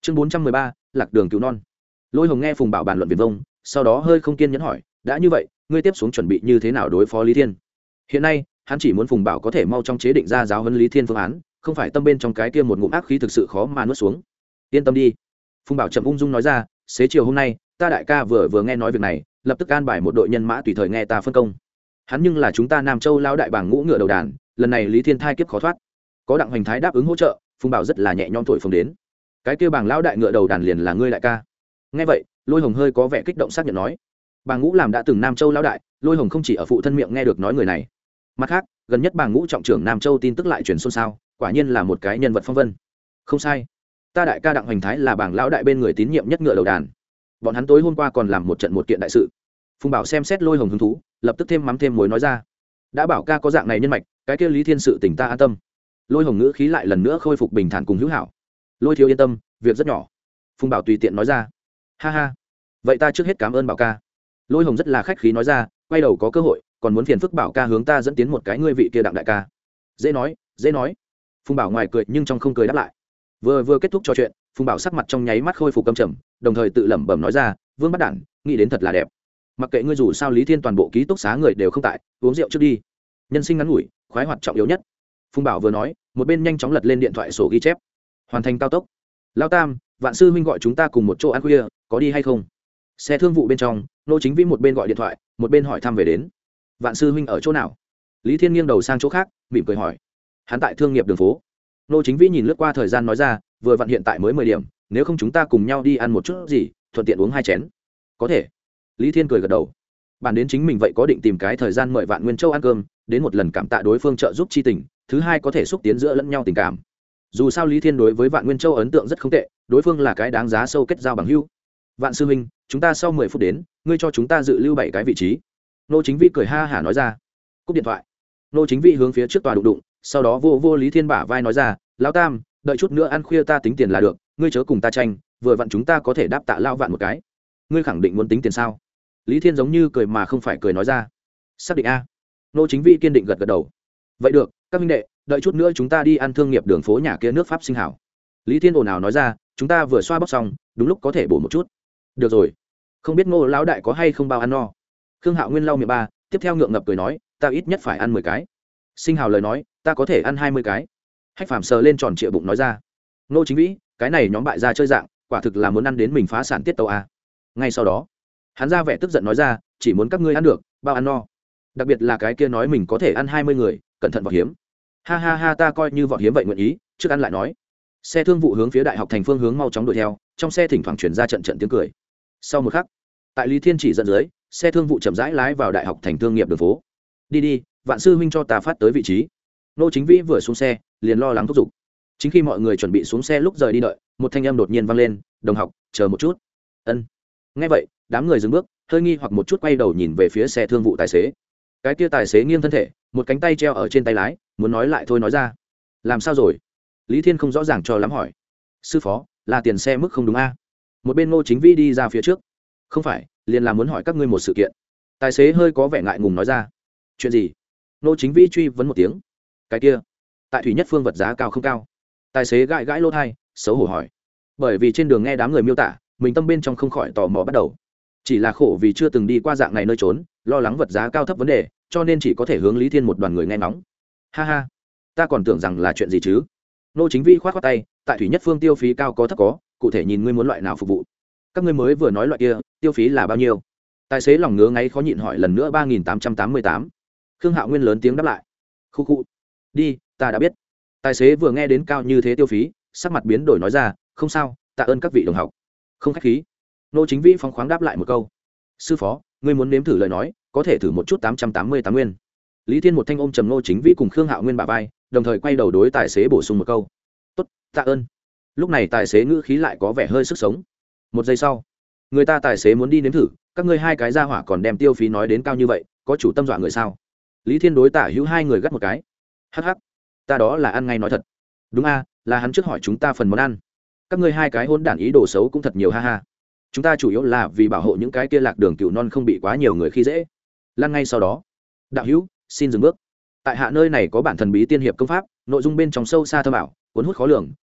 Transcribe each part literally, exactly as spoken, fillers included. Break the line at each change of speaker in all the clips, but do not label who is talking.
chương bốn trăm mười ba lạc đường cứu non. Lôi Hồng nghe Phùng Bảo bàn luận viền vông, sau đó hơi không kiên nhẫn hỏi, đã như vậy ngươi tiếp xuống chuẩn bị như thế nào đối phó Lý Thiên? Hiện nay hắn chỉ muốn Phùng Bảo có thể mau trong chế định ra giáo huấn Lý Thiên phương án, không phải tâm bên trong cái kia một ngụm ác khí thực sự khó mà nuốt xuống. Yên tâm đi, Phùng Bảo chậm ung dung nói ra, xế chiều hôm nay ta đại ca vừa vừa nghe nói việc này, lập tức an bài một đội nhân mã tùy thời nghe ta phân công. Hắn nhưng là chúng ta Nam Châu lão đại bảng ngũ ngựa đầu đàn, lần này Lý Thiên thai kiếp khó thoát, có Đặng Hoành Thái đáp ứng hỗ trợ, Phùng Bảo rất là nhẹ nhõm thổi phồng đến. Cái kia bảng lão đại ngựa đầu đàn liền là ngươi đại ca. Nghe vậy Lôi Hồng hơi có vẻ kích động xác nhận nói, bảng ngũ làm đã từng Nam Châu lão đại, Lôi Hồng không chỉ ở phụ thân miệng nghe được nói người này, mặt khác gần nhất bảng ngũ trọng trưởng Nam Châu tin tức lại truyền xôn xao, quả nhiên là một cái nhân vật phong vân. Không sai, ta đại ca Đặng Hoành Thái là bảng lão đại bên người tín nhiệm nhất ngựa đầu đàn, bọn hắn tối hôm qua còn làm một trận một kiện đại sự. Phùng Bảo xem xét Lôi Hồng hứng thú, lập tức thêm mắm thêm muối nói ra, đã bảo ca có dạng này nhân mạch, cái kia Lý Thiên sự tỉnh ta an tâm. Lôi Hồng ngữ khí lại lần nữa khôi phục bình thản cùng hữu hảo. Lôi thiếu yên tâm, việc rất nhỏ. Phùng Bảo tùy tiện nói ra, ha ha, vậy ta trước hết cảm ơn Bảo ca. Lôi Hồng rất là khách khí nói ra, quay đầu có cơ hội còn muốn phiền phức Bảo ca hướng ta dẫn tiến một cái ngươi vị kia Đặng đại ca. Dễ nói dễ nói. Phùng Bảo ngoài cười nhưng trong không cười đáp lại. Vừa vừa kết thúc trò chuyện, Phùng Bảo sắc mặt trong nháy mắt khôi phục căm trầm, đồng thời tự lẩm bẩm nói ra, Vương Bắt Đản, nghĩ đến thật là đẹp. Mặc kệ ngươi dù sao Lý Thiên toàn bộ ký túc xá người đều không tại, uống rượu trước đi, nhân sinh ngắn ngủi, khoái hoạt trọng yếu nhất. Phùng Bảo vừa nói, một bên nhanh chóng lật lên điện thoại sổ ghi chép. Hoàn thành cao tốc. Lao Tam, Vạn sư huynh gọi chúng ta cùng một chỗ ăn khuya, có đi hay không? Xe thương vụ bên trong, Nô Chính Vĩ một bên gọi điện thoại, một bên hỏi thăm về đến. Vạn sư huynh ở chỗ nào? Lý Thiên nghiêng đầu sang chỗ khác, mỉm cười hỏi. Hắn tại thương nghiệp đường phố. Nô Chính Vĩ nhìn lướt qua thời gian nói ra, vừa vặn hiện tại mới mười điểm, nếu không chúng ta cùng nhau đi ăn một chút gì, thuận tiện uống hai chén. Có thể. Lý Thiên cười gật đầu. Bản đến chính mình vậy có định tìm cái thời gian mời Vạn Nguyên Châu ăn cơm, đến một lần cảm tạ đối phương trợ giúp chi tình, thứ hai có thể xúc tiến giữa lẫn nhau tình cảm. Dù sao Lý Thiên đối với Vạn Nguyên Châu ấn tượng rất không tệ, đối phương là cái đáng giá sâu kết giao bằng hữu. Vạn sư huynh, chúng ta sau mười phút đến, ngươi cho chúng ta dự lưu bảy cái vị trí. Nô Chính Vĩ cười ha hả nói ra. Cúp điện thoại. Nô Chính Vĩ hướng phía trước tòa đụng đụng, sau đó vô vô Lý Thiên bả vai nói ra, lão Tam, đợi chút nữa ăn khuya ta tính tiền là được, ngươi chớ cùng ta tranh, vừa vặn chúng ta có thể đáp tạ lao Vạn một cái. Ngươi khẳng định muốn tính tiền sao? Lý Thiên giống như cười mà không phải cười nói ra. Xác định a. Nô Chính Vĩ kiên định gật gật đầu. Vậy được, các minh đệ, đợi chút nữa chúng ta đi ăn thương nghiệp đường phố nhà kia nước Pháp sinh hảo. Lý Thiên ồn ào nói ra, chúng ta vừa xoa bóc xong, đúng lúc có thể bổ một chút. Được rồi, không biết Ngô lão đại có hay không bao ăn no. Khương Hạo Nguyên lau miệng ba, tiếp theo ngượng ngập cười nói, ta ít nhất phải ăn mười cái. Sinh hào lời nói, ta có thể ăn hai mươi cái. Hách Phàm sờ lên tròn trịa bụng nói ra. Nô Chính Vĩ, cái này nhóm bại ra chơi dạng, quả thực là muốn ăn đến mình phá sản tiết tàu a. Ngay sau đó, hắn ra vẻ tức giận nói ra, chỉ muốn các ngươi ăn được, bao ăn no. Đặc biệt là cái kia nói mình có thể ăn hai mươi người, cẩn thận vọt hiếm. Ha ha ha, ta coi như vọt hiếm vậy nguyện ý, trước ăn lại nói. Xe thương vụ hướng phía đại học thành phương hướng mau chóng đuổi theo, trong xe thỉnh thoảng truyền ra trận trận tiếng cười. Sau một khắc, tại Lý Thiên chỉ dẫn dưới, xe thương vụ chậm rãi lái vào đại học thành thương nghiệp đường phố. Đi đi, Vạn sư huynh cho ta phát tới vị trí. Nô Chính Vĩ vừa xuống xe, liền lo lắng thúc giục. Chính khi mọi người chuẩn bị xuống xe lúc rời đi đợi, một thanh âm đột nhiên vang lên, đồng học, chờ một chút. Ân. Nghe vậy, đám người dừng bước, hơi nghi hoặc một chút quay đầu nhìn về phía xe thương vụ tài xế. Cái kia tài xế nghiêng thân thể, một cánh tay treo ở trên tay lái, muốn nói lại thôi nói ra. Làm sao rồi? Lý Thiên không rõ ràng cho lắm hỏi. Sư phó, là tiền xe mức không đúng a? Một bên Ngô Chính Vĩ đi ra phía trước. Không phải, liền là muốn hỏi các ngươi một sự kiện. Tài xế hơi có vẻ ngại ngùng nói ra. Chuyện gì? Ngô Chính Vĩ truy vấn một tiếng. Cái kia, tại Thủy Nhất Phương vật giá cao không cao? Tài xế gãi gãi lỗ tai, xấu hổ hỏi. Bởi vì trên đường nghe đám người miêu tả, mình tâm bên trong không khỏi tò mò bắt đầu. Chỉ là khổ vì chưa từng đi qua dạng này nơi trốn, lo lắng vật giá cao thấp vấn đề, cho nên chỉ có thể hướng Lý Thiên một đoàn người nghe ngóng. Ha ha, ta còn tưởng rằng là chuyện gì chứ? Nô Chính Vi khoát khoát tay, tại Thủy Nhất Phương tiêu phí cao có thấp có, cụ thể nhìn ngươi muốn loại nào phục vụ. Các ngươi mới vừa nói loại kia, tiêu phí là bao nhiêu? Tài xế lòng ngứa ngáy khó nhịn hỏi lần nữa ba nghìn tám trăm tám mươi tám. Khương Hạo Nguyên lớn tiếng đáp lại. Khu khu. Đi, ta đã biết. Tài xế vừa nghe đến cao như thế tiêu phí, sắc mặt biến đổi nói ra, không sao, tạ ơn các vị đồng học. Không khách khí. Nô Chính Vi phóng khoáng đáp lại một câu. Sư phó, ngươi muốn nếm thử lời nói, có thể thử một chút tám trăm tám mươi tám nguyên. Lý Thiên một thanh ôm trầm Nô Chính Vi cùng Khương Hạo Nguyên bả vai, đồng thời quay đầu đối tài xế bổ sung một câu. Tốt, tạ ơn. Lúc này tài xế ngữ khí lại có vẻ hơi sức sống. Một giây sau, người ta tài xế muốn đi nếm thử, các ngươi hai cái ra hỏa còn đem tiêu phí nói đến cao như vậy, có chủ tâm dọa người sao? Lý Thiên đối tả hữu hai người gắt một cái. Hắc hắc, ta đó là ăn ngay nói thật. Đúng a, là hắn trước hỏi chúng ta phần món ăn. Các ngươi hai cái hôn đản ý đồ xấu cũng thật nhiều ha ha. Chúng ta chủ yếu là vì bảo hộ những cái kia lạc đường cừu non không bị quá nhiều người khi dễ. Lan ngay sau đó, đạo hữu, xin dừng bước. Tại hạ nơi này có bản thần bí tiên hiệp công pháp, nội dung bên trong sâu xa thâm ảo, cuốn hút khó lường,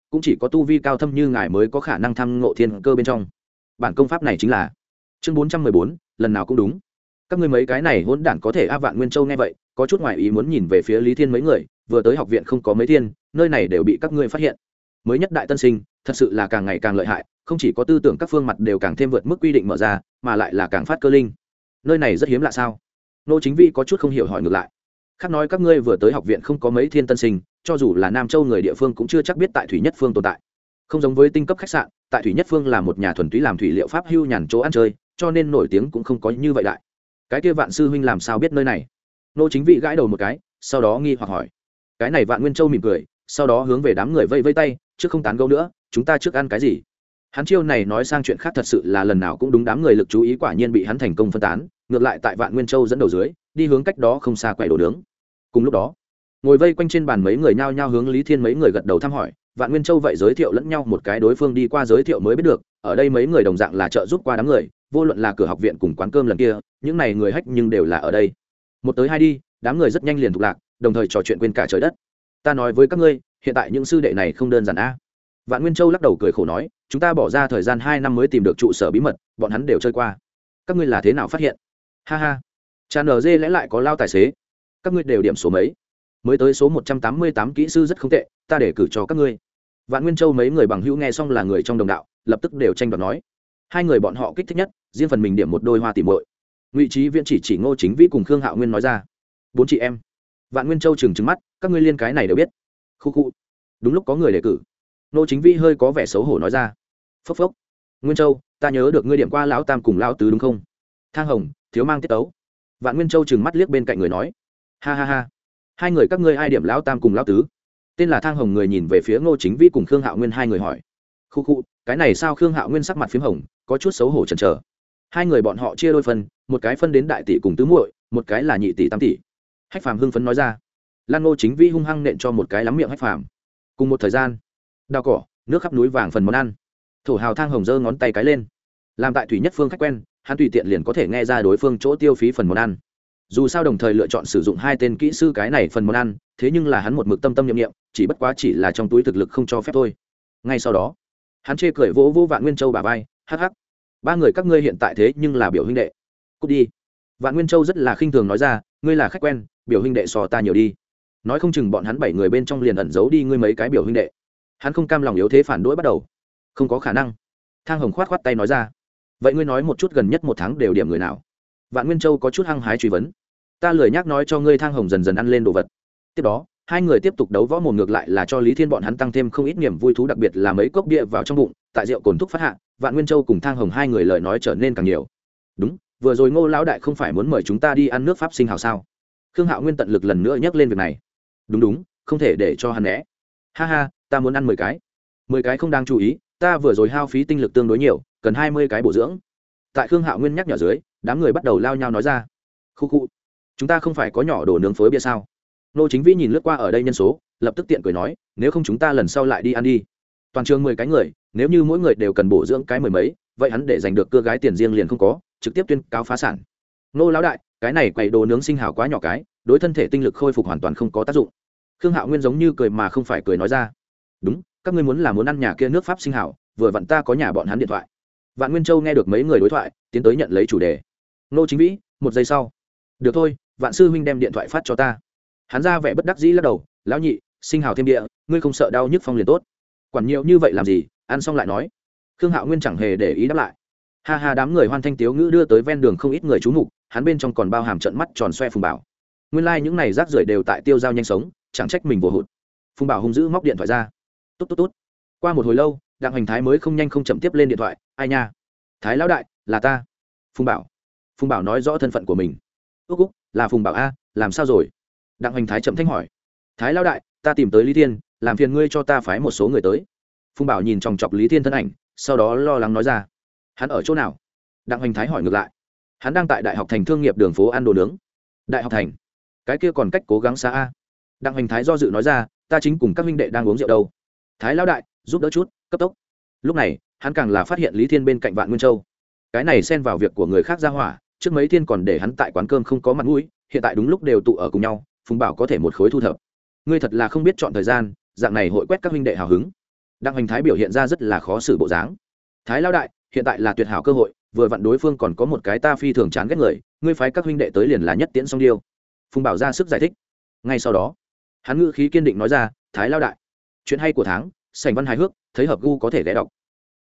cũng chỉ có tu vi cao thâm như ngài mới có khả năng tham ngộ thiên cơ bên trong. Bản công pháp này chính là chương bốn trăm mười bốn, lần nào cũng đúng. Các ngươi mấy cái này hỗn đản có thể a. Vạn Nguyên Châu nghe vậy có chút ngoài ý muốn nhìn về phía Lý Thiên mấy người, vừa tới học viện không có mấy thiên, nơi này đều bị các ngươi phát hiện. Mới nhất đại tân sinh thật sự là càng ngày càng lợi hại, không chỉ có tư tưởng các phương mặt đều càng thêm vượt mức quy định mở ra, mà lại là càng phát cơ linh. Nơi này rất hiếm lạ sao? Nô Chính Vi có chút không hiểu hỏi ngược lại. Khác nói các ngươi vừa tới học viện không có mấy thiên tân sinh, cho dù là Nam Châu người địa phương cũng chưa chắc biết tại Thủy Nhất Phương tồn tại. Không giống với tinh cấp khách sạn, tại Thủy Nhất Phương là một nhà thuần túy làm thủy liệu pháp hưu nhàn chỗ ăn chơi, cho nên nổi tiếng cũng không có như vậy đại. Cái kia Vạn sư huynh làm sao biết nơi này? Nô Chính Vị gãi đầu một cái, sau đó nghi hoặc hỏi. Cái này Vạn Nguyên Châu mỉm cười, sau đó hướng về đám người vây vây tay, trước không tán gẫu nữa, chúng ta trước ăn cái gì? Hắn chiêu này nói sang chuyện khác thật sự là lần nào cũng đúng, đám người lực chú ý quả nhiên bị hắn thành công phân tán, ngược lại tại Vạn Nguyên Châu dẫn đầu dưới, đi hướng cách đó không xa quầy đồ nướng. Cùng lúc đó, ngồi vây quanh trên bàn mấy người nhao nhao hướng Lý Thiên mấy người gật đầu thăm hỏi. Vạn Nguyên Châu vậy giới thiệu lẫn nhau một cái, đối phương đi qua giới thiệu mới biết được, ở đây mấy người đồng dạng là trợ giúp qua đám người, vô luận là cửa học viện cùng quán cơm lần kia, những này người hách nhưng đều là ở đây. Một tới hai đi, đám người rất nhanh liền thuộc lạc, đồng thời trò chuyện quên cả trời đất. Ta nói với các ngươi, hiện tại những sư đệ này không đơn giản a. Vạn Nguyên Châu lắc đầu cười khổ nói, chúng ta bỏ ra thời gian hai năm mới tìm được trụ sở bí mật, bọn hắn đều chơi qua. Các ngươi là thế nào phát hiện? Ha ha. Cha en dê lẽ lại có lao tài xế. Các ngươi đều điểm số mấy? Mới tới số một trăm tám mươi tám, kỹ sư rất không tệ, ta để cử cho các ngươi. Vạn Nguyên Châu mấy người bằng hữu nghe xong là người trong đồng đạo, lập tức đều tranh đoạt nói. Hai người bọn họ kích thích nhất, riêng phần mình điểm một đôi hoa tỉ muội. Ngụy Trí Viễn chỉ chỉ Ngô Chính Vĩ cùng Khương Hạo Nguyên nói ra, bốn chị em. Vạn Nguyên Châu trừng trừng mắt, các ngươi liên cái này đều biết. Khu khu. Đúng lúc có người đề cử. Ngô Chính Vĩ hơi có vẻ xấu hổ nói ra, phốc phốc. Nguyên Châu, ta nhớ được ngươi điểm qua lão tam cùng lão tứ đúng không? Thang Hồng, thiếu mang tiết tấu. Vạn Nguyên Châu trừng mắt liếc bên cạnh người nói, ha ha ha, hai người các ngươi ai điểm lão tam cùng lão tứ? Tên là Thang Hồng người nhìn về phía Ngô Chính Vĩ cùng Khương Hạo Nguyên hai người hỏi. Khu khu, cái này sao? Khương Hạo Nguyên sắc mặt phím hồng, có chút xấu hổ chần chờ. Hai người bọn họ chia đôi phần, một cái phân đến đại tỷ cùng tứ muội, một cái là nhị tỷ tam tỷ. Hách Phàm hưng phấn nói ra. Lan Ngô Chính Vĩ hung hăng nện cho một cái lắm miệng Hách Phàm. Cùng một thời gian, đào cỏ, nước khắp núi vàng phần món ăn. Thổ hào Thang Hồng giơ ngón tay cái lên. Làm tại Thủy Nhất Phương khách quen, hắn tùy tiện liền có thể nghe ra đối phương chỗ tiêu phí phần món ăn. Dù sao đồng thời lựa chọn sử dụng hai tên kỹ sư cái này phần món ăn, thế nhưng là hắn một mực tâm tâm niệm niệm, chỉ bất quá chỉ là trong túi thực lực không cho phép thôi. Ngay sau đó, hắn chê cười vỗ vỗ Vạn Nguyên Châu bả vai, hắc hắc, ba người các ngươi hiện tại thế nhưng là biểu huynh đệ, cút đi. Vạn Nguyên Châu rất là khinh thường nói ra, ngươi là khách quen, biểu huynh đệ so ta nhiều đi. Nói không chừng bọn hắn bảy người bên trong liền ẩn giấu đi ngươi mấy cái biểu huynh đệ. Hắn không cam lòng yếu thế phản đối bắt đầu. Không có khả năng. Thang Hồng khoát khoát tay nói ra. Vậy ngươi nói một chút, gần nhất một tháng đều điểm người nào? Vạn Nguyên Châu có chút hăng hái truy vấn. Ta lười nhắc nói cho ngươi. Thang Hồng dần dần ăn lên đồ vật. Tiếp đó, hai người tiếp tục đấu võ mồm, ngược lại là cho Lý Thiên bọn hắn tăng thêm không ít niềm vui thú, đặc biệt là mấy cốc bia vào trong bụng, tại rượu cồn thúc phát hạ, Vạn Nguyên Châu cùng Thang Hồng hai người lời nói trở nên càng nhiều. Đúng, vừa rồi Ngô lão đại không phải muốn mời chúng ta đi ăn nước Pháp sinh hào sao? Khương Hạo Nguyên tận lực lần nữa nhắc lên việc này. Đúng đúng, không thể để cho hắn né. Ha ha, ta muốn ăn mười cái. Mười cái không đáng chú ý, ta vừa rồi hao phí tinh lực tương đối nhiều, cần hai mươi cái bổ dưỡng. Tại Khương Hạo Nguyên nhắc nhở dưới, đám người bắt đầu lao nhau nói ra. Khu khu, chúng ta không phải có nhỏ đồ nướng phối bia sao? Nô Chính Vĩ nhìn lướt qua ở đây nhân số, lập tức tiện cười nói, nếu không chúng ta lần sau lại đi ăn đi. Toàn trường mười cái người, nếu như mỗi người đều cần bổ dưỡng cái mười mấy, vậy hắn để giành được cưa gái tiền riêng liền không có, trực tiếp tuyên cáo phá sản. Nô lão đại, cái này quầy đồ nướng sinh hào quá nhỏ cái, đối thân thể tinh lực khôi phục hoàn toàn không có tác dụng. Khương Hạo Nguyên giống như cười mà không phải cười nói ra. Đúng, các ngươi muốn là muốn ăn nhà kia nước Pháp sinh hào, vừa vặn ta có nhà bọn hắn điện thoại. Vạn Nguyên Châu nghe được mấy người đối thoại, tiến tới nhận lấy chủ đề. Nô Chính Vĩ, một giây sau. Được thôi, Vạn sư huynh đem điện thoại phát cho ta. Hắn ra vẻ bất đắc dĩ lắc đầu, lão nhị, sinh hào thêm địa, ngươi không sợ đau nhức phong liền tốt. Quản nhiều như vậy làm gì, ăn xong lại nói. Khương Hạo Nguyên chẳng hề để ý đáp lại. Ha ha, đám người hoan thanh tiếu ngữ đưa tới ven đường không ít người chú mục, hắn bên trong còn bao hàm trận mắt tròn xoe Phùng Bảo. Nguyên lai like những này rác rưởi đều tại tiêu giao nhanh sống, chẳng trách mình vô hụt. Phùng Bảo hung dữ móc điện thoại ra. Tốt tốt tốt. Qua một hồi lâu, Đặng Hành Thái mới không nhanh không chậm tiếp lên điện thoại, ai nha? Thái lão đại, là ta. Phùng Bảo. Phùng Bảo nói rõ thân phận của mình. Úc úc, là Phùng Bảo a, làm sao rồi? Đặng Hành Thái chậm thanh hỏi. Thái lão đại, ta tìm tới Lý Thiên, làm phiền ngươi cho ta phái một số người tới. Phùng Bảo nhìn chòng chọc Lý Thiên thân ảnh, sau đó lo lắng nói ra. Hắn ở chỗ nào? Đặng Hành Thái hỏi ngược lại. Hắn đang tại Đại học Thành thương nghiệp đường phố ăn đồ nướng. Đại học Thành? Cái kia còn cách cố gắng xa a. Đặng Hành Thái do dự nói ra, ta chính cùng các huynh đệ đang uống rượu đâu. Thái lão đại, giúp đỡ chút, cấp tốc. Lúc này, hắn càng là phát hiện Lý Thiên bên cạnh Vạn Nguyên Châu. Cái này xen vào việc của người khác ra hỏa, trước mấy thiên còn để hắn tại quán cơm không có mặt mũi, hiện tại đúng lúc đều tụ ở cùng nhau, Phùng Bảo có thể một khối thu thập. Ngươi thật là không biết chọn thời gian, dạng này hội quét các huynh đệ hào hứng. đặng hoành thái biểu hiện ra rất là khó xử bộ dáng. Thái lao đại, hiện tại là tuyệt hảo cơ hội, vừa vặn đối phương còn có một cái ta phi thường chán ghét người, ngươi phái các huynh đệ tới liền là nhất tiễn song điêu. Phùng Bảo ra sức giải thích. Ngay sau đó hắn ngữ khí kiên định nói ra, thái lao đại, chuyện hay của tháng, sảnh văn hài hước, thấy hợp gu có thể ghé đọc.